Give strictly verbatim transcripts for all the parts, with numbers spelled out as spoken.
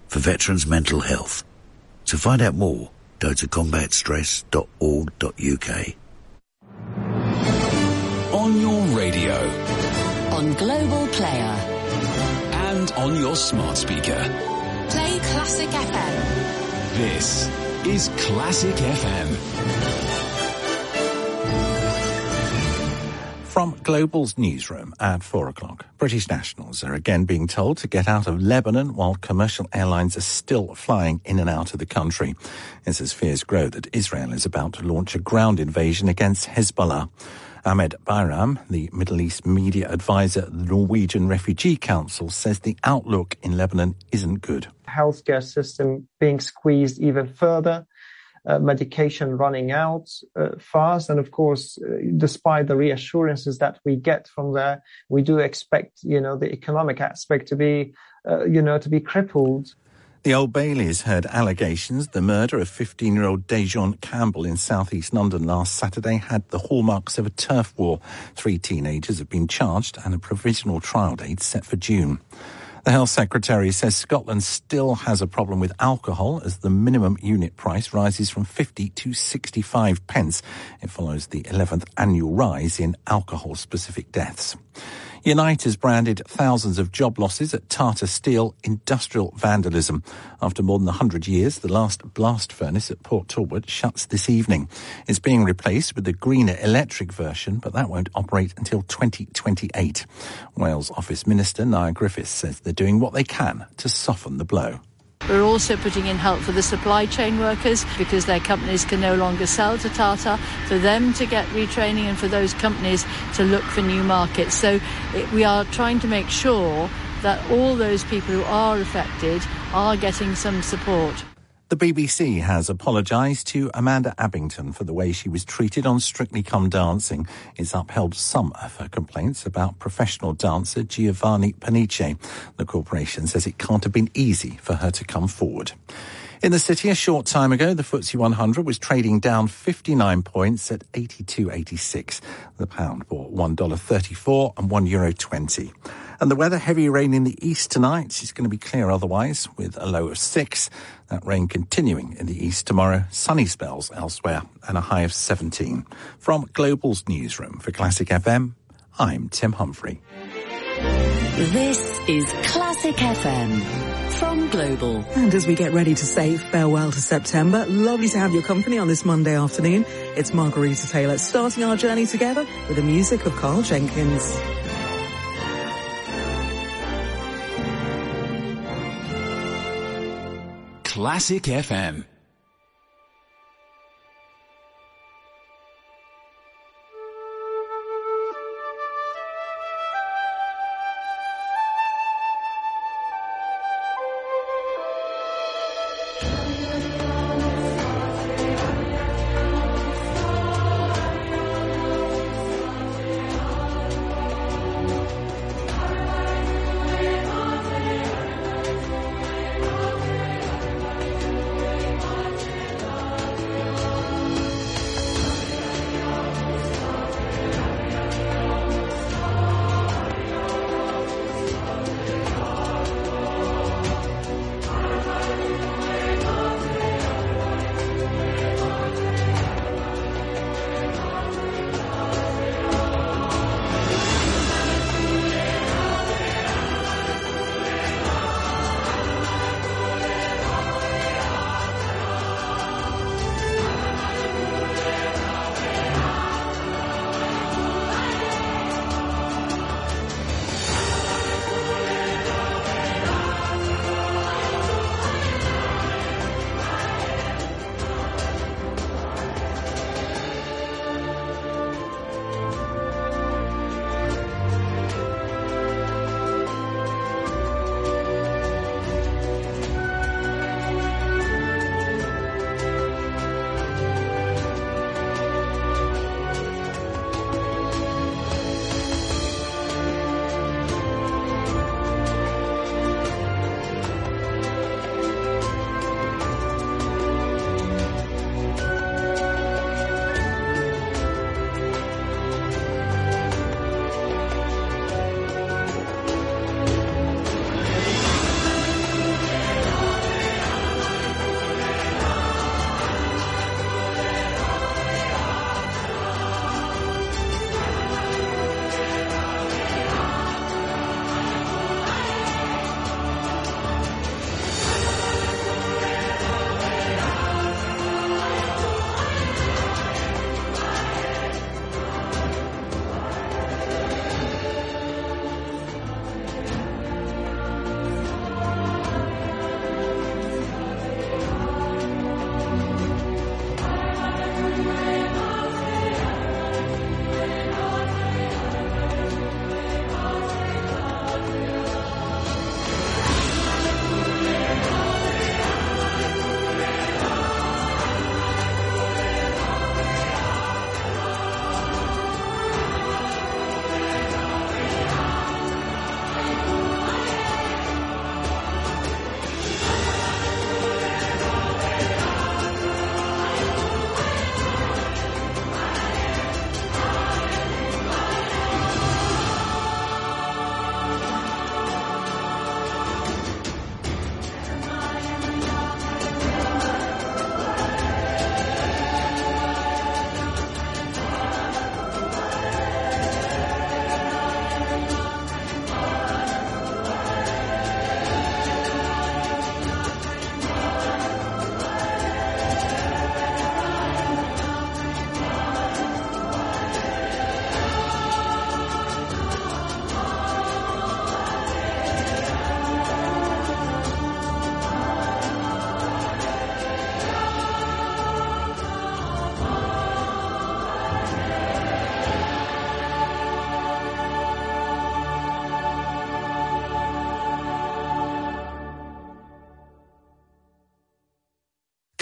for veterans' mental health. To find out more, go to combat stress dot org dot U K. On your radio. On Global Player. And on your smart speaker. Play Classic F M. This is Classic F M. From Global's newsroom at four o'clock, British nationals are again being told to get out of Lebanon while commercial airlines are still flying in and out of the country. It's as fears grow that Israel is about to launch a ground invasion against Hezbollah. Ahmed Bayram, the Middle East media advisor at the Norwegian Refugee Council, says the outlook in Lebanon isn't good. Healthcare system being squeezed even further. Uh, medication running out uh, fast. And of course, uh, despite the reassurances that we get from there, we do expect, you know, the economic aspect to be, uh, you know, to be crippled. The Old Bailey's heard allegations the murder of fifteen-year-old Dejon Campbell in southeast London last Saturday had the hallmarks of a turf war. Three teenagers have been charged and a provisional trial date set for June. The Health Secretary says Scotland still has a problem with alcohol as the minimum unit price rises from fifty to sixty-five pence. It follows the eleventh annual rise in alcohol-specific deaths. Unite has branded thousands of job losses at Tata Steel industrial vandalism. After more than one hundred years, the last blast furnace at Port Talbot shuts this evening. It's being replaced with the greener electric version, but that won't operate until twenty twenty-eight. Wales Office Minister Niall Griffiths says they're doing what they can to soften the blow. We're also putting in help for the supply chain workers because their companies can no longer sell to Tata, for them to get retraining and for those companies to look for new markets. So it, we are trying to make sure that all those people who are affected are getting some support. The B B C has apologised to Amanda Abbington for the way she was treated on Strictly Come Dancing. It's upheld some of her complaints about professional dancer Giovanni Panice. The corporation says it can't have been easy for her to come forward. In the city, a short time ago, the F T S E one hundred was trading down fifty-nine points at eighty-two eighty-six. The pound bought one dollar thirty-four and one euro twenty. And the weather, heavy rain in the east tonight. It's going to be clear otherwise with a low of six. That rain continuing in the east tomorrow. Sunny spells elsewhere and a high of seventeen. From Global's newsroom for Classic F M, I'm Tim Humphrey. This is Classic F M from Global. And as we get ready to say farewell to September, lovely to have your company on this Monday afternoon. It's Margarita Taylor starting our journey together with the music of Carl Jenkins. Classic F M.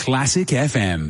Classic F M.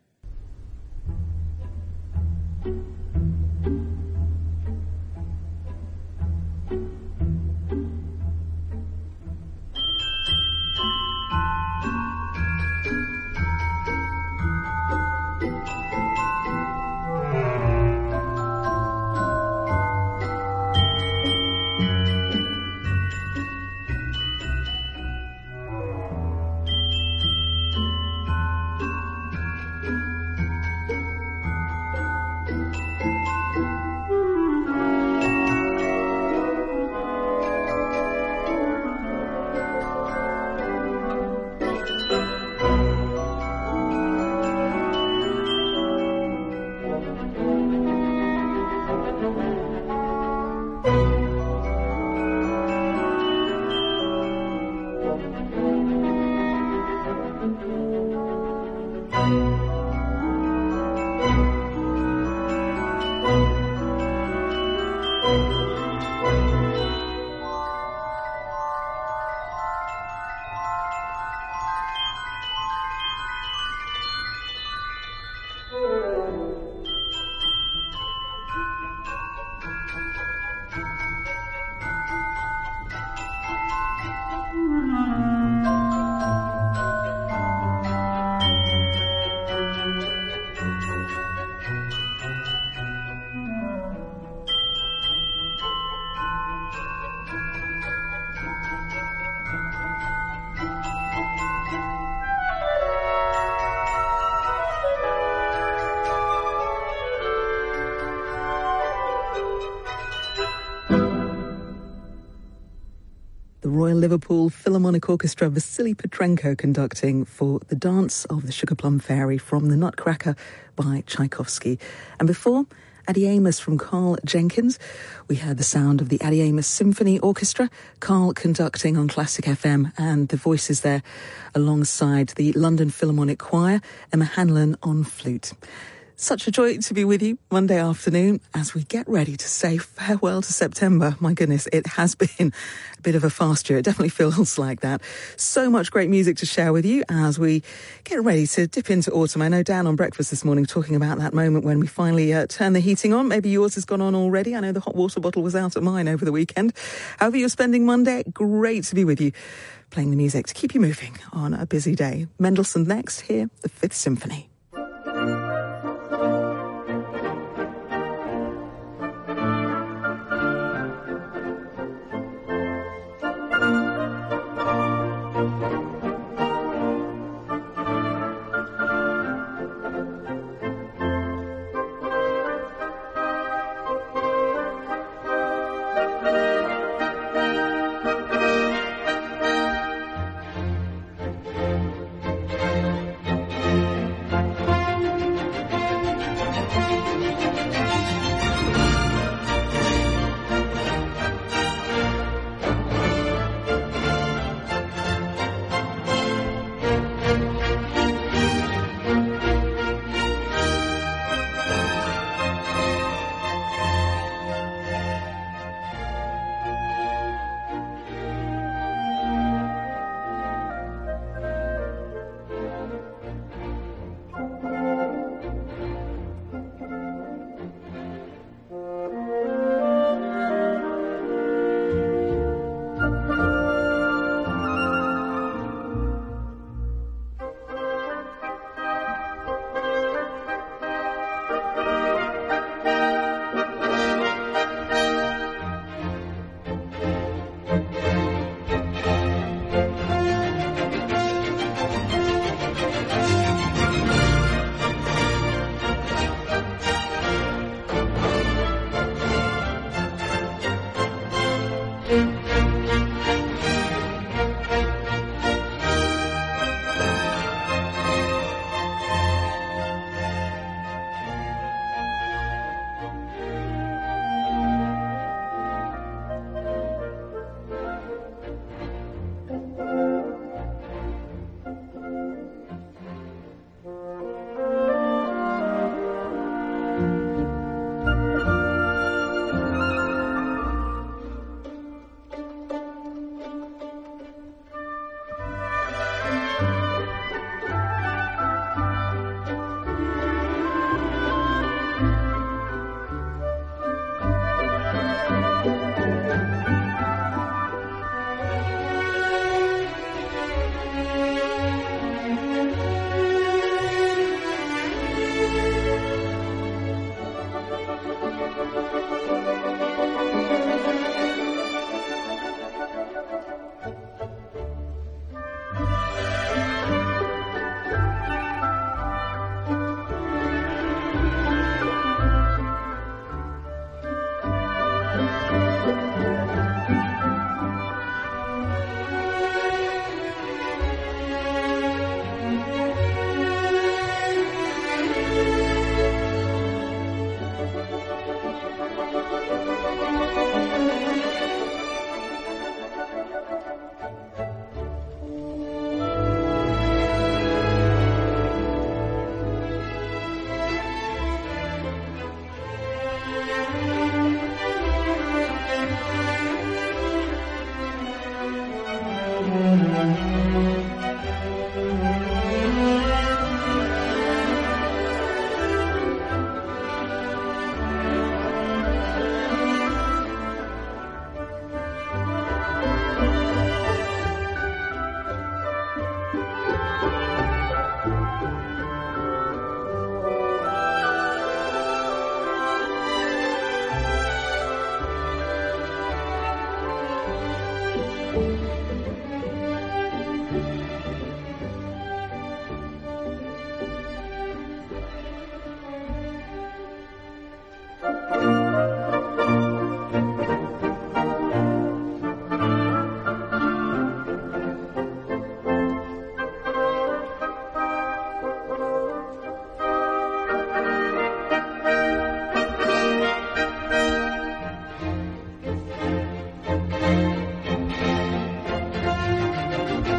Royal Liverpool Philharmonic Orchestra, Vasily Petrenko conducting for The Dance of the Sugar Plum Fairy from The Nutcracker by Tchaikovsky. And before, Addie Amos from Carl Jenkins. We heard the sound of the Addie Amos Symphony Orchestra, Carl conducting on Classic F M, and the voices there alongside the London Philharmonic Choir, Emma Hanlon on flute. Such a joy to be with you Monday afternoon as we get ready to say farewell to September. My goodness, it has been a bit of a fast year. It definitely feels like that. So much great music to share with you as we get ready to dip into autumn. I know Dan on Breakfast this morning talking about that moment when we finally uh, turn the heating on. Maybe yours has gone on already. I know the hot water bottle was out at mine over the weekend. However you're spending Monday, great to be with you, playing the music to keep you moving on a busy day. Mendelssohn next, here, the Fifth Symphony. Thank you.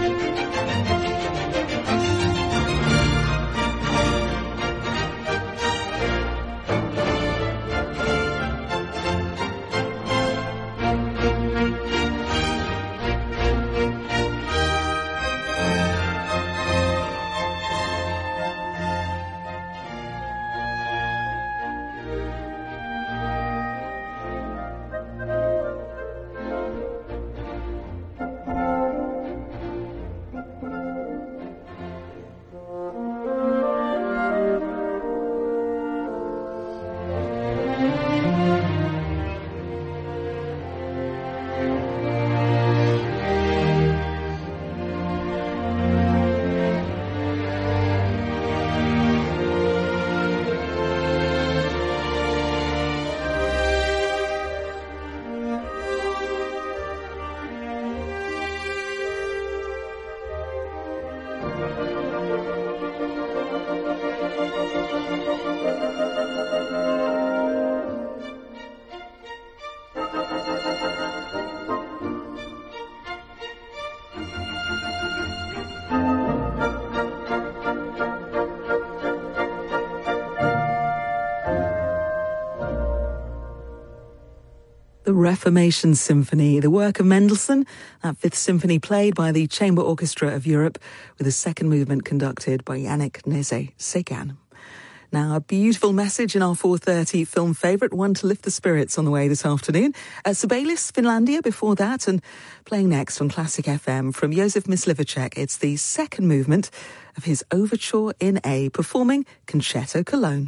The Reformation Symphony, the work of Mendelssohn, that Fifth Symphony played by the Chamber Orchestra of Europe, with the second movement conducted by Yannick Nézet-Séguin. Now, a beautiful message in our four thirty film favourite, one to lift the spirits on the way this afternoon. Uh, Sibelius, Finlandia before that, and playing next on Classic F M from Josef Myslivacek. It's the second movement of his Overture in A, performing Concerto Cologne.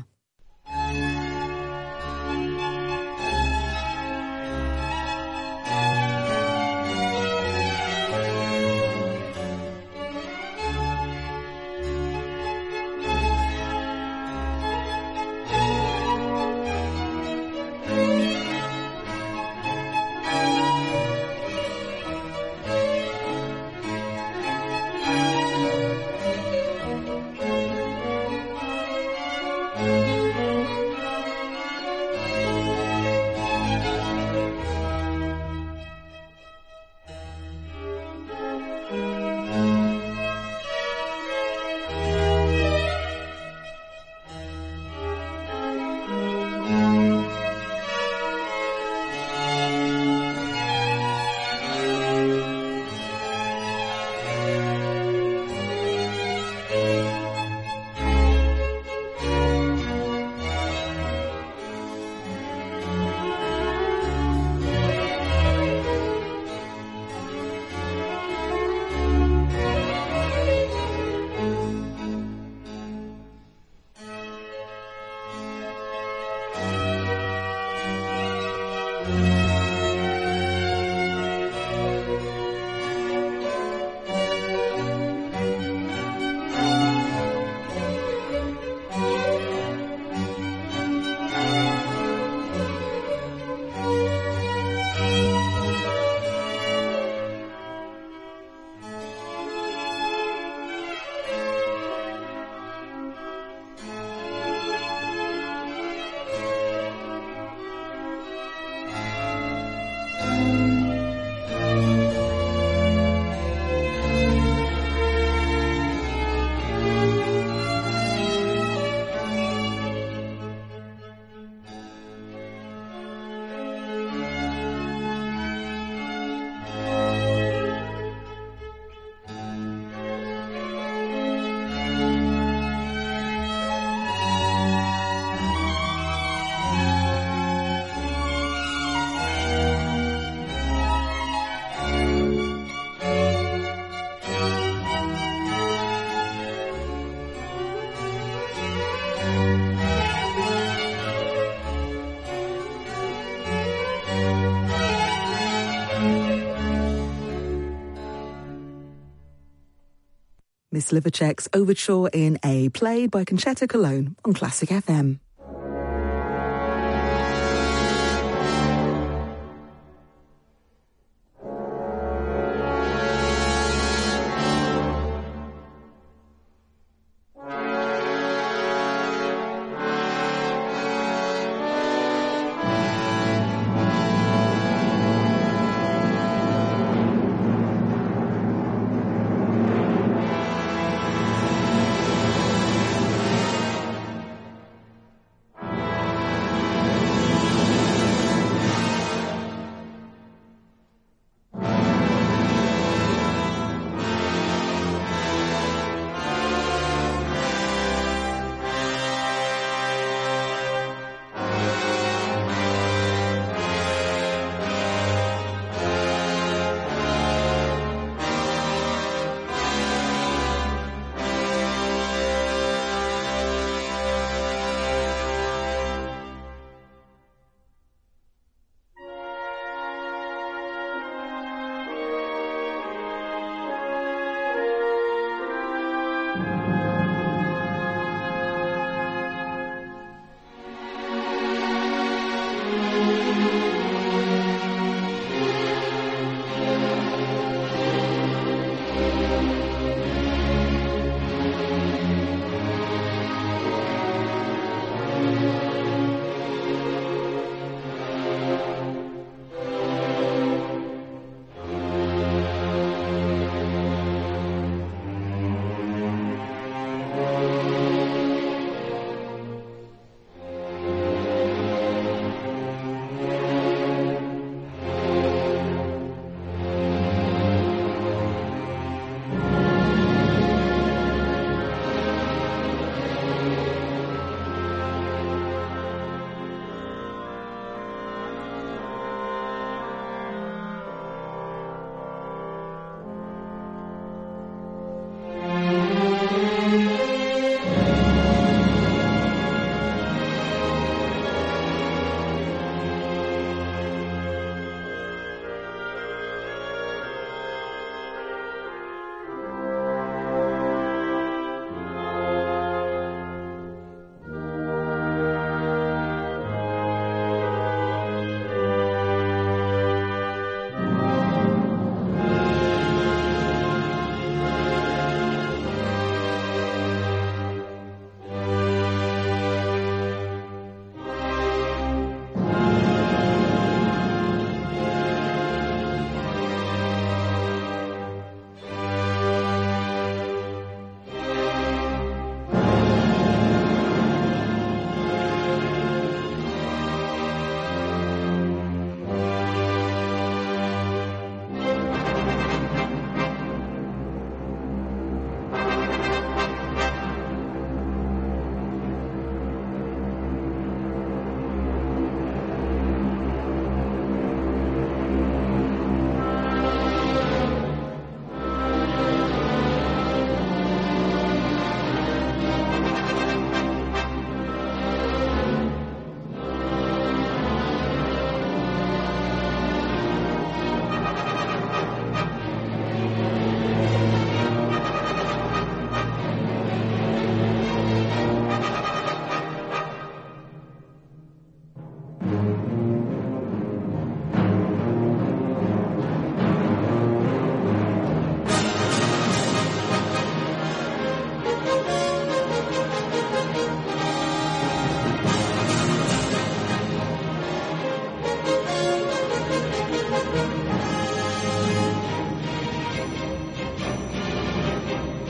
Myslivacek's Overture in A, played by Concerto Cologne on Classic F M.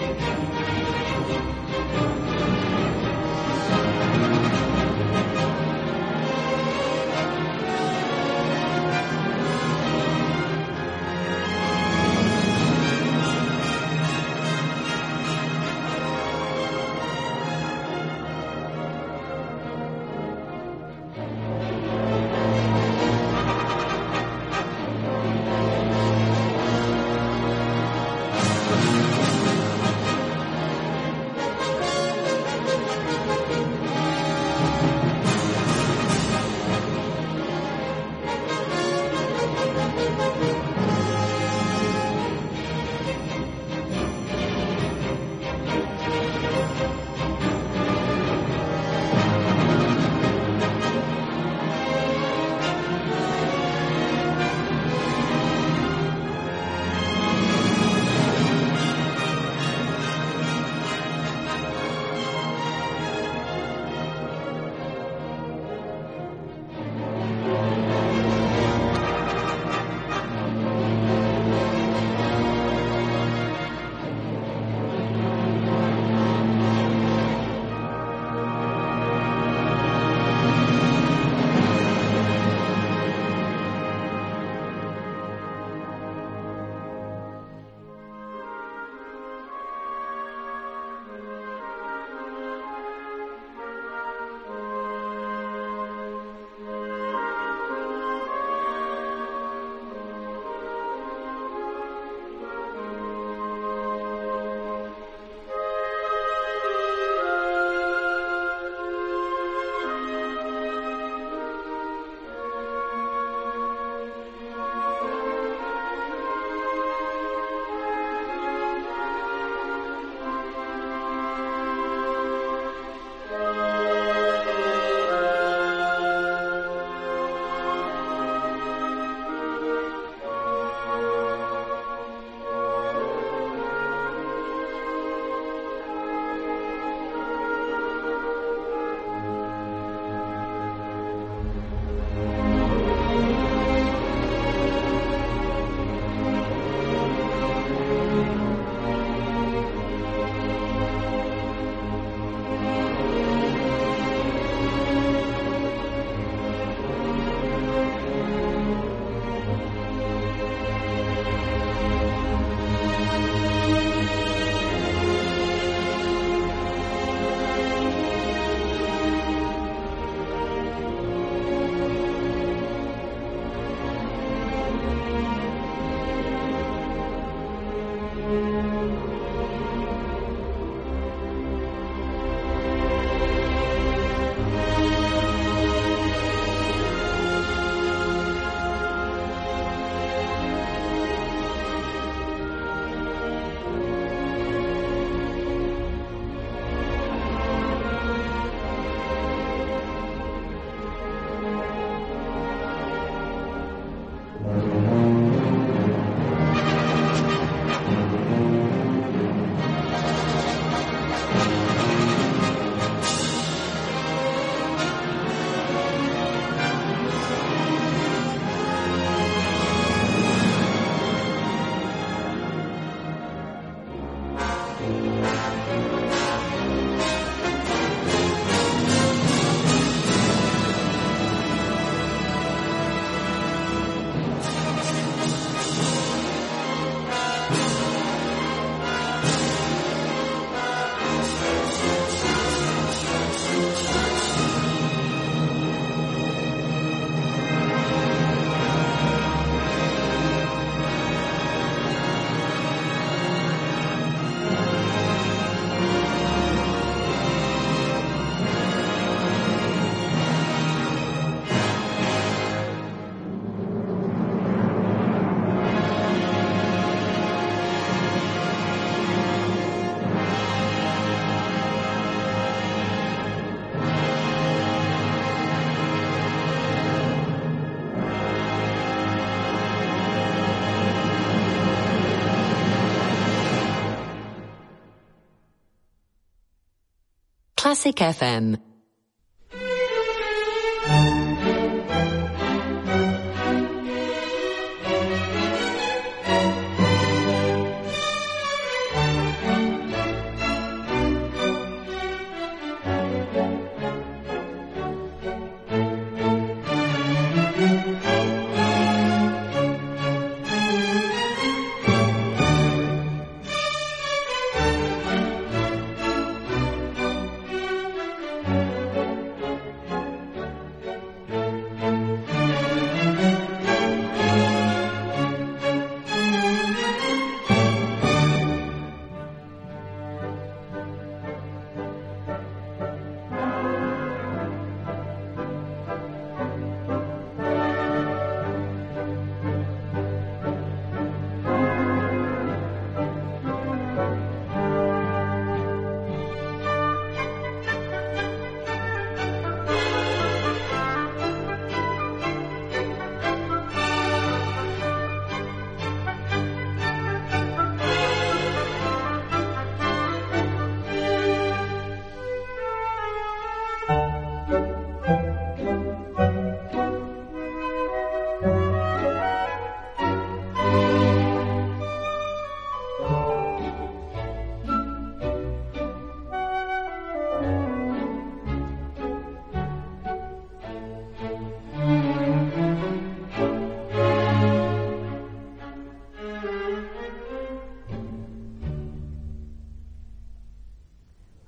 Classic F M.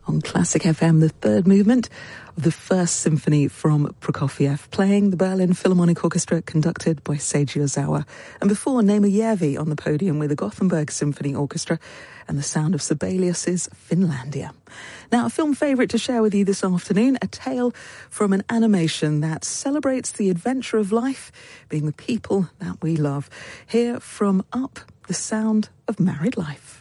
On Classic F M, the third movement of the first symphony from Prokofiev, playing the Berlin Philharmonic Orchestra, conducted by Seiji Ozawa. And before, Neema Järvi on the podium with the Gothenburg Symphony Orchestra and the sound of Sibelius's Finlandia. Now, a film favourite to share with you this afternoon, a tale from an animation that celebrates the adventure of life, being the people that we love. Here from Up, the sound of married life.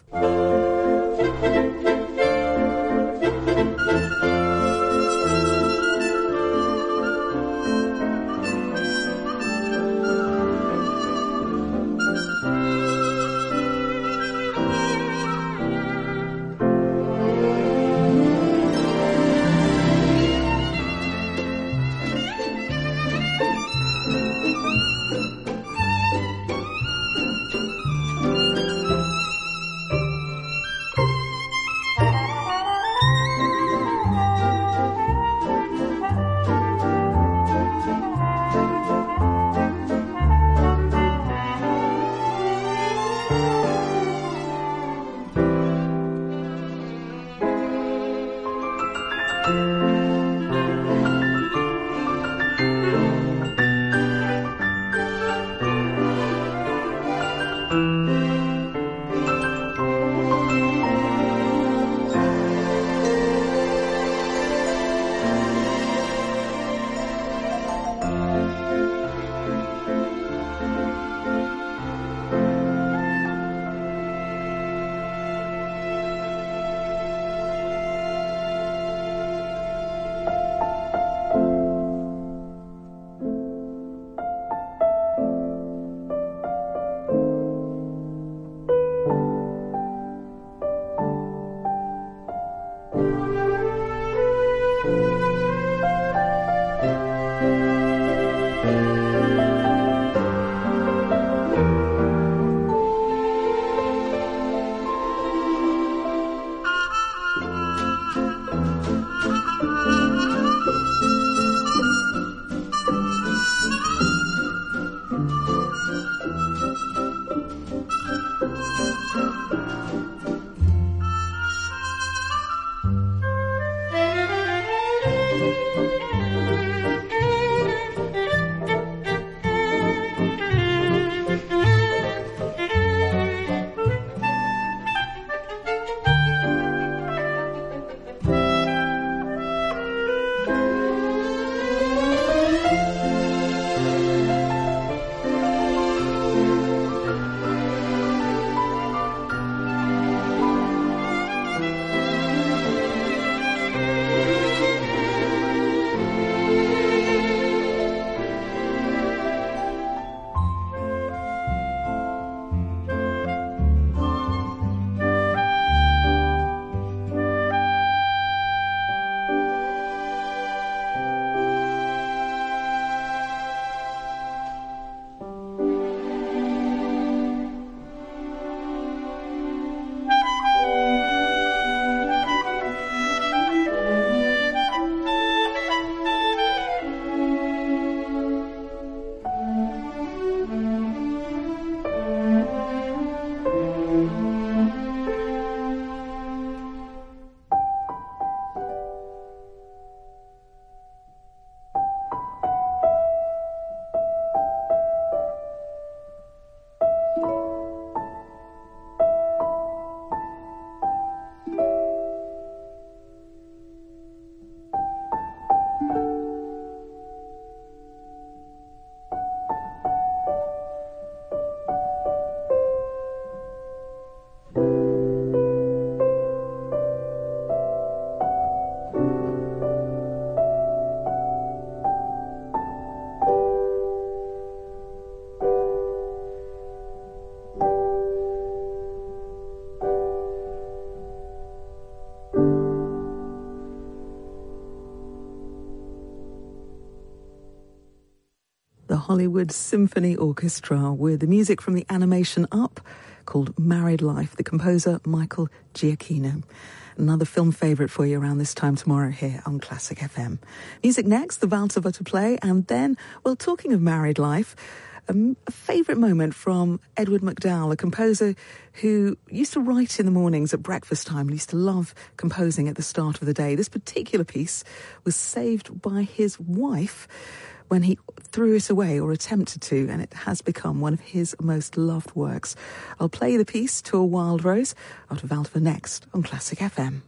Hollywood Symphony Orchestra with the music from the animation Up called Married Life, the composer Michael Giacchino. Another film favourite for you around this time tomorrow here on Classic F M. Music next, the Walzer to play, and then, well, talking of married life, Um, a favourite moment from Edward McDowell, a composer who used to write in the mornings at breakfast time and used to love composing at the start of the day. This particular piece was saved by his wife when he threw it away or attempted to, and it has become one of his most loved works. I'll play the piece To a Wild Rose out of Waldfer next on Classic F M.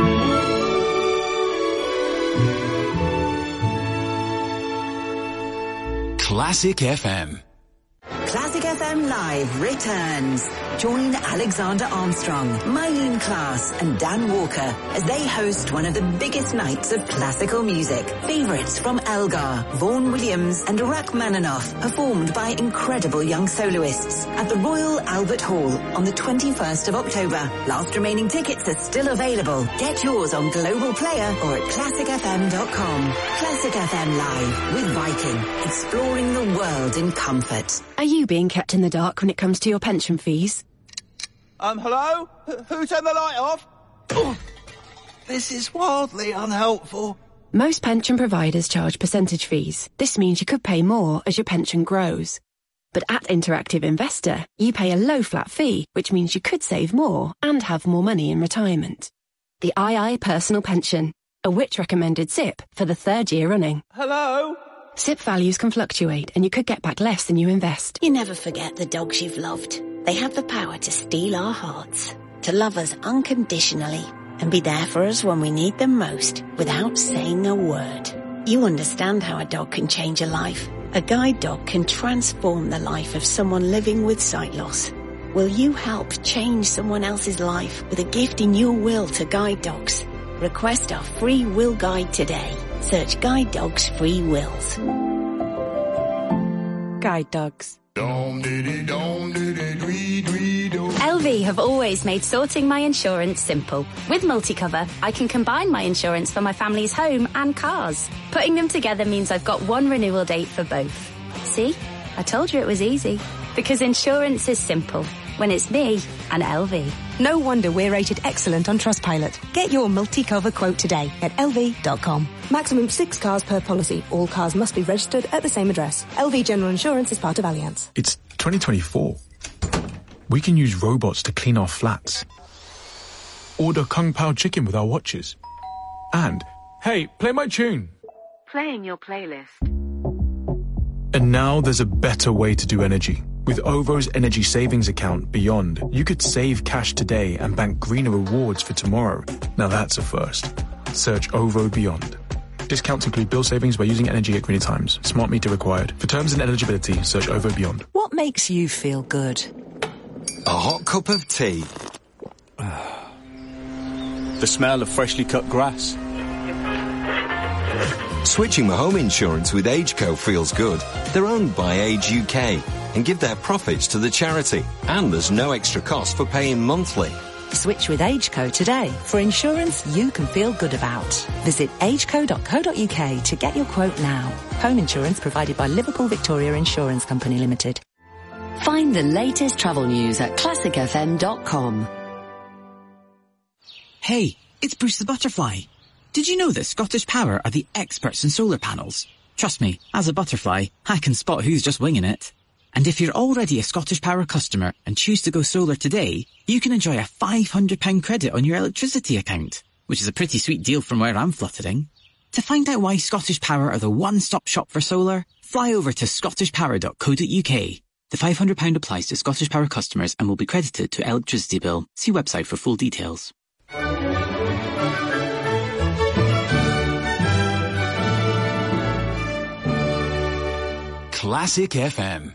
Classic F M. Classic F M Live returns. Join Alexander Armstrong, Mylene Klass and Dan Walker as they host one of the biggest nights of classical music. Favourites from Elgar, Vaughan Williams and Rachmaninoff, performed by incredible young soloists at the Royal Albert Hall on the twenty-first of October. Last remaining tickets are still available. Get yours on Global Player or at classic f m dot com. Classic F M Live with Viking, exploring the world in comfort. Are you being kept in the dark when it comes to your pension fees? Um, hello? H- who turned the light off? Oh, this is wildly unhelpful. Most pension providers charge percentage fees. This means you could pay more as your pension grows. But at Interactive Investor, you pay a low flat fee, which means you could save more and have more money in retirement. The I I Personal Pension, a Which recommended S I P for the third year running. Hello? S I P values can fluctuate and you could get back less than you invest. You never forget the dogs you've loved. They have the power to steal our hearts, to love us unconditionally, and be there for us when we need them most, without saying a word. You understand how a dog can change a life. A guide dog can transform the life of someone living with sight loss. Will you help change someone else's life with a gift in your will to Guide Dogs? Request our free will guide today. Search Guide Dogs Free Wills. Guide Dogs. L V have always made sorting my insurance simple. With MultiCover, I can combine my insurance for my family's home and cars. Putting them together means I've got one renewal date for both. See? I told you it was easy. Because insurance is simple. When it's me and L V. No wonder we're rated excellent on Trustpilot. Get your MultiCover quote today at L V dot com. Maximum six cars per policy. All cars must be registered at the same address. L V General Insurance is part of Allianz. It's twenty twenty-four. We can use robots to clean our flats. Order Kung Pao chicken with our watches. And, hey, play my tune. Playing your playlist. And now there's a better way to do energy. With O V O's energy savings account Beyond, you could save cash today and bank greener rewards for tomorrow. Now that's a first. Search O V O Beyond. Discounts include bill savings by using energy at greener times. Smart meter required. For terms and eligibility, search O V O Beyond. What makes you feel good? A hot cup of tea. The smell of freshly cut grass. Switching my home insurance with AgeCo feels good. They're owned by Age U K and give their profits to the charity. And there's no extra cost for paying monthly. Switch with AgeCo today for insurance you can feel good about. Visit ageco dot co dot uk to get your quote now. Home insurance provided by Liverpool Victoria Insurance Company Limited. Find the latest travel news at classic f m dot com. Hey, it's Bruce the Butterfly. Did you know that Scottish Power are the experts in solar panels? Trust me, as a butterfly, I can spot who's just winging it. And if you're already a Scottish Power customer and choose to go solar today, you can enjoy a five hundred pounds credit on your electricity account, which is a pretty sweet deal from where I'm fluttering. To find out why Scottish Power are the one-stop shop for solar, fly over to scottish power dot co dot uk. The five hundred pounds applies to Scottish Power customers and will be credited to electricity bill. See website for full details. Classic F M.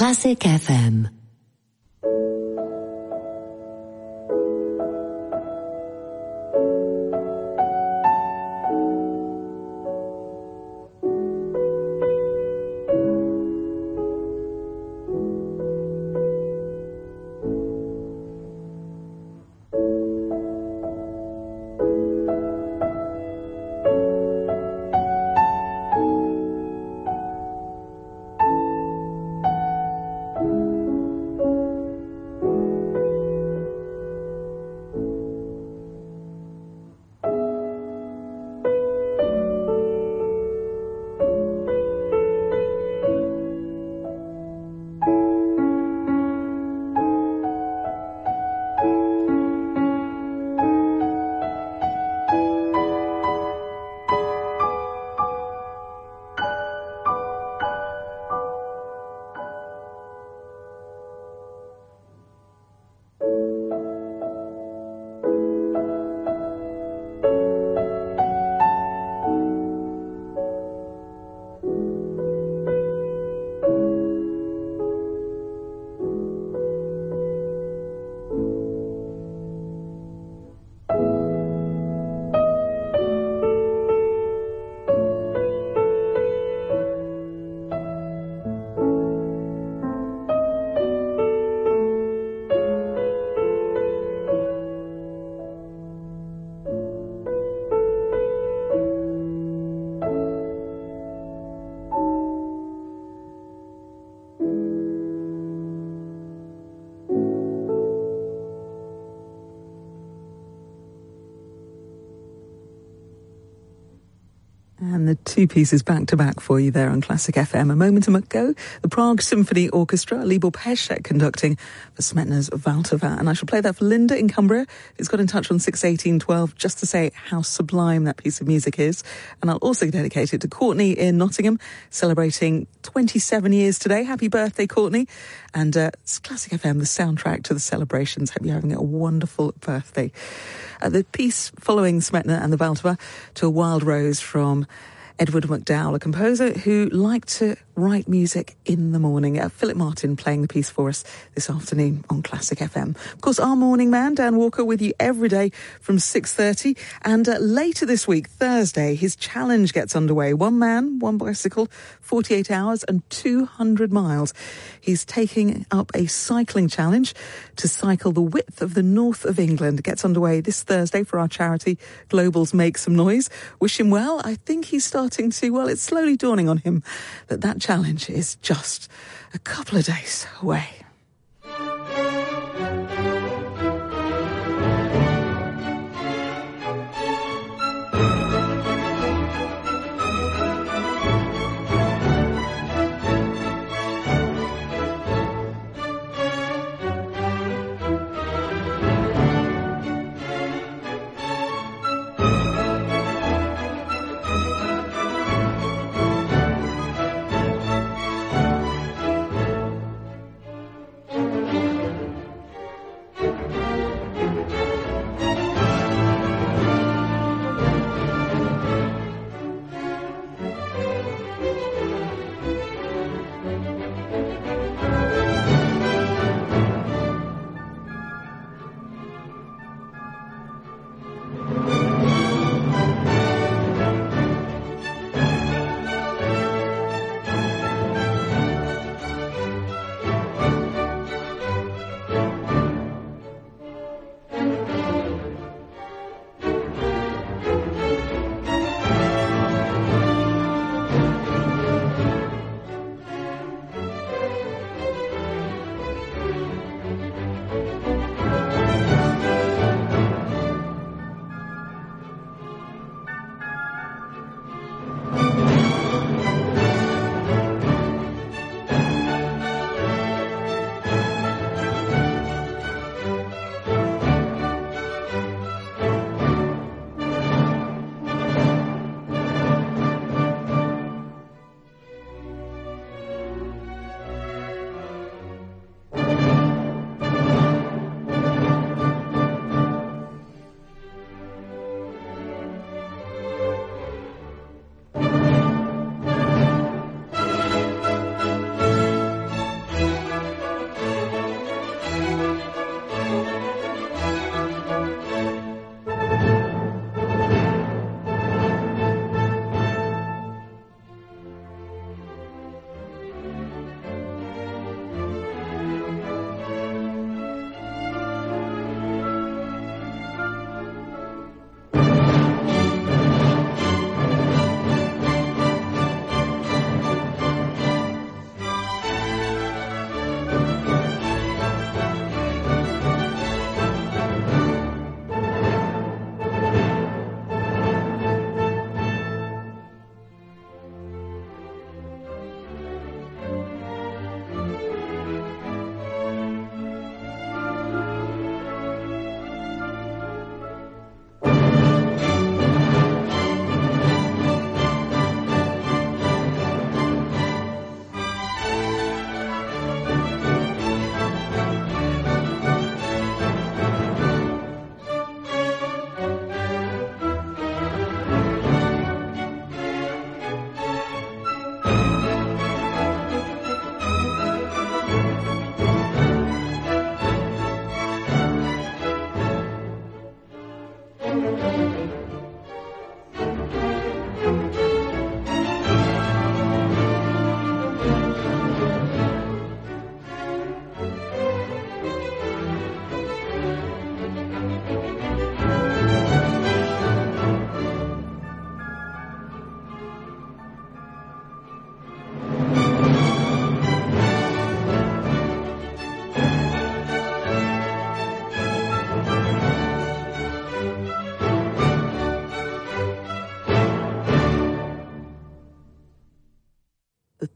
Classic F M. And the two pieces back-to-back for you there on Classic F M. A moment ago, the Prague Symphony Orchestra, Libor Pesek conducting for Smetna's Valtava. And I shall play that for Linda in Cumbria, who's got in touch on six eighteen twelve just to say how sublime that piece of music is. And I'll also dedicate it to Courtney in Nottingham, celebrating twenty-seven years today. Happy birthday, Courtney. And uh, it's Classic F M, the soundtrack to the celebrations. Hope you're having a wonderful birthday. Uh, the piece following Smetna and the Valtava, To a Wild Rose from Edward McDowell, a composer who liked to write music in the morning. Uh, Philip Martin playing the piece for us this afternoon on Classic F M. Of course, our morning man, Dan Walker, with you every day from six thirty. And uh, later this week, Thursday, his challenge gets underway. One man, one bicycle, forty-eight hours and two hundred miles. He's taking up a cycling challenge to cycle the width of the north of England. It gets underway this Thursday for our charity, Global's Make Some Noise. Wish him well. I think he's starting to, well, it's slowly dawning on him that that challenge is just a couple of days away.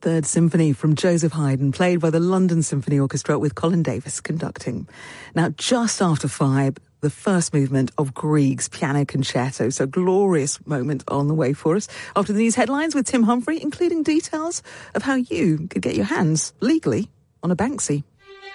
Third Symphony from Joseph Haydn, played by the London Symphony Orchestra with Colin Davis conducting. Now, just after five, the first movement of Grieg's Piano Concerto. So glorious moment on the way for us. After these headlines with Tim Humphrey, including details of how you could get your hands legally on a Banksy.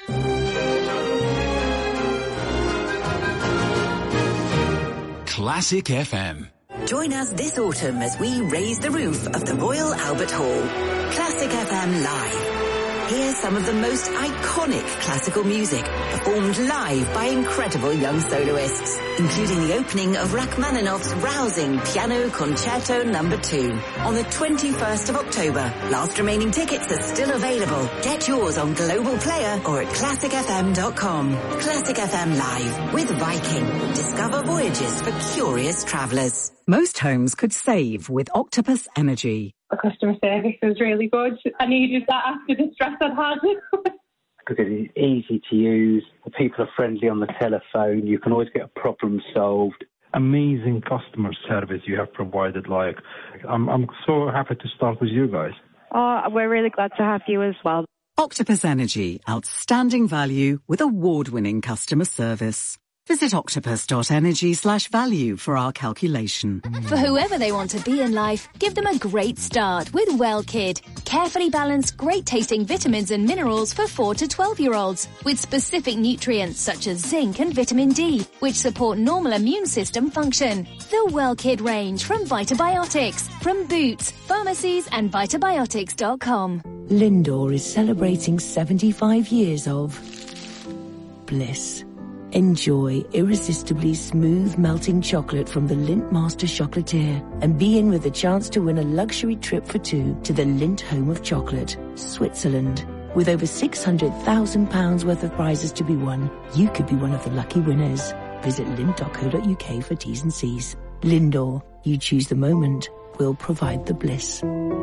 Classic F M. Join us this autumn as we raise the roof of the Royal Albert Hall. Classic F M Live. Hear some of the most iconic classical music performed live by incredible young soloists, including the opening of Rachmaninoff's rousing Piano Concerto number two on the twenty-first of October. Last remaining tickets are still available. Get yours on Global Player or at classic f m dot com. Classic F M Live with Viking. Discover voyages for curious travellers. Most homes could save with Octopus Energy. The customer service was really good. I needed that after the stress I'd had. Because it's easy to use, the people are friendly on the telephone, you can always get a problem solved. Amazing customer service you have provided, like, I'm, I'm so happy to start with you guys. Oh, we're really glad to have you as well. Octopus Energy, outstanding value with award-winning customer service. Visit octopus.energy slash value for our calculation. For whoever they want to be in life, give them a great start with WellKid. Carefully balanced, great-tasting vitamins and minerals for four to twelve-year-olds with specific nutrients such as zinc and vitamin D, which support normal immune system function. The WellKid range from Vitabiotics, from Boots, pharmacies and vitabiotics dot com. Lindor is celebrating seventy-five years of bliss. Enjoy irresistibly smooth melting chocolate from the Lindt Master Chocolatier and be in with a chance to win a luxury trip for two to the Lindt Home of Chocolate, Switzerland. With over six hundred thousand pounds worth of prizes to be won, you could be one of the lucky winners. Visit lindt dot co dot uk for T's and C's. Lindor, you choose the moment, we'll provide the bliss.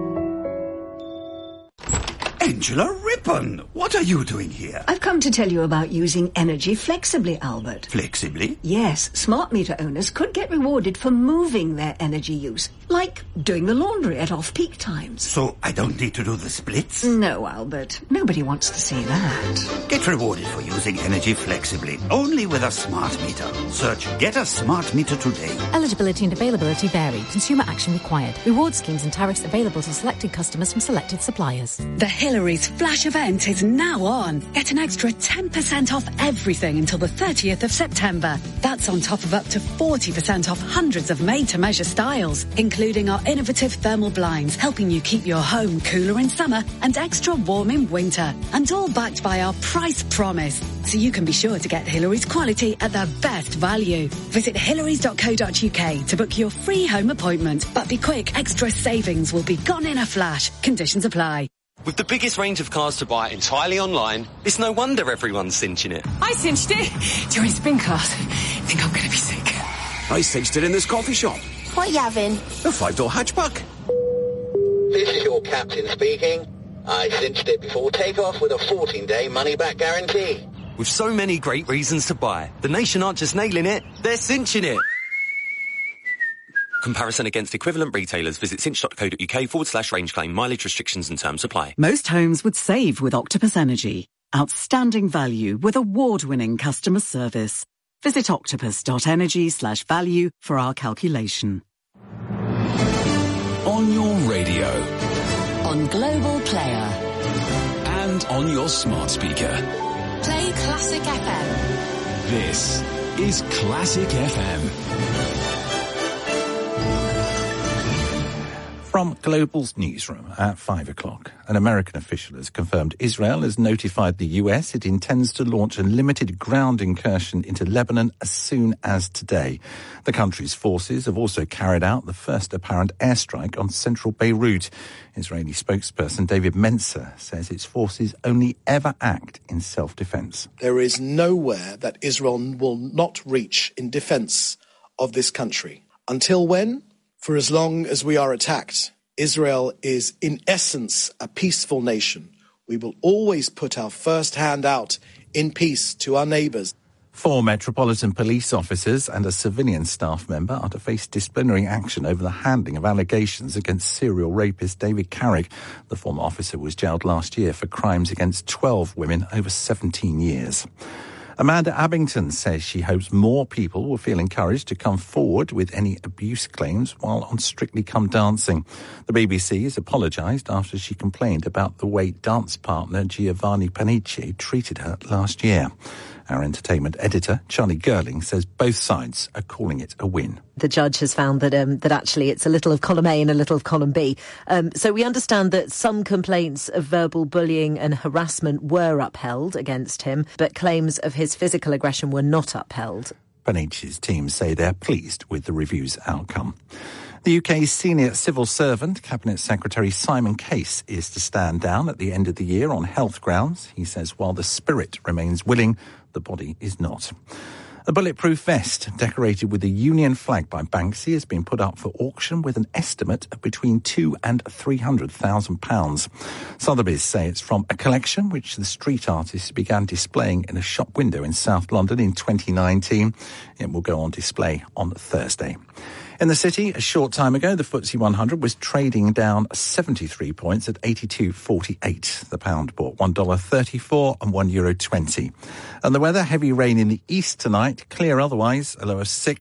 Angela Rippon, what are you doing here? I've come to tell you about using energy flexibly, Albert. Flexibly? Yes, smart meter owners could get rewarded for moving their energy use, like doing the laundry at off-peak times. So I don't need to do the splits? No, Albert. Nobody wants to see that. Get rewarded for using energy flexibly, only with a smart meter. Search Get a Smart Meter today. Eligibility and availability vary. Consumer action required. Reward schemes and tariffs available to selected customers from selected suppliers. The Hillary's Flash event is now on. Get an extra ten percent off everything until the thirtieth of September. That's on top of up to forty percent off hundreds of made-to-measure styles, including our innovative thermal blinds, helping you keep your home cooler in summer and extra warm in winter. And all backed by our price promise, so you can be sure to get Hillary's quality at the best value. Visit hillarys dot co dot uk to book your free home appointment. But be quick, extra savings will be gone in a flash. Conditions apply. With the biggest range of cars to buy entirely online, it's no wonder everyone's cinching it. I cinched it during spin class. Think I'm going to be sick. I cinched it in this coffee shop. What you having? A five-door hatchback. This is your captain speaking. I cinched it before takeoff with a fourteen-day money-back guarantee. With so many great reasons to buy, the nation aren't just nailing it, they're cinching it. Comparison against equivalent retailers. Visit cinch dot co dot uk forward slash range claim. Mileage restrictions and terms apply. Most homes would save with Octopus Energy. Outstanding value with award-winning customer service. Visit octopus.energy slash value for our calculation. On your radio. On Global Player. And on your smart speaker. Play Classic F M. This is Classic F M. From Global's newsroom at five o'clock, an American official has confirmed Israel has notified the U S it intends to launch a limited ground incursion into Lebanon as soon as today. The country's forces have also carried out the first apparent airstrike on central Beirut. Israeli spokesperson David Mencer says its forces only ever act in self-defense. There is nowhere that Israel will not reach in defense of this country. Until when? For as long as we are attacked, Israel is in essence a peaceful nation. We will always put our first hand out in peace to our neighbours. Four Metropolitan Police officers and a civilian staff member are to face disciplinary action over the handling of allegations against serial rapist David Carrick. The former officer was jailed last year for crimes against twelve women over seventeen years. Amanda Abington says she hopes more people will feel encouraged to come forward with any abuse claims while on Strictly Come Dancing. The B B C has apologised after she complained about the way dance partner Giovanni Panici treated her last year. Our entertainment editor, Charlie Girling, says both sides are calling it a win. The judge has found that um, that actually it's a little of column A and a little of column B. Um, so we understand that some complaints of verbal bullying and harassment were upheld against him, but claims of his physical aggression were not upheld. Panici's team say they're pleased with the review's outcome. The U K's senior civil servant, Cabinet Secretary Simon Case, is to stand down at the end of the year on health grounds. He says while the spirit remains willing, the body is not. A bulletproof vest decorated with the Union flag by Banksy has been put up for auction with an estimate of between two and three hundred thousand pounds. Sotheby's say it's from a collection which the street artist began displaying in a shop window in South London in twenty nineteen. It will go on display on Thursday. In the city, a short time ago, the F T S E one hundred was trading down seventy-three points at eighty-two forty-eight. The pound bought one dollar thirty-four and one euro twenty. And the weather, heavy rain in the east tonight, clear otherwise, a low of six.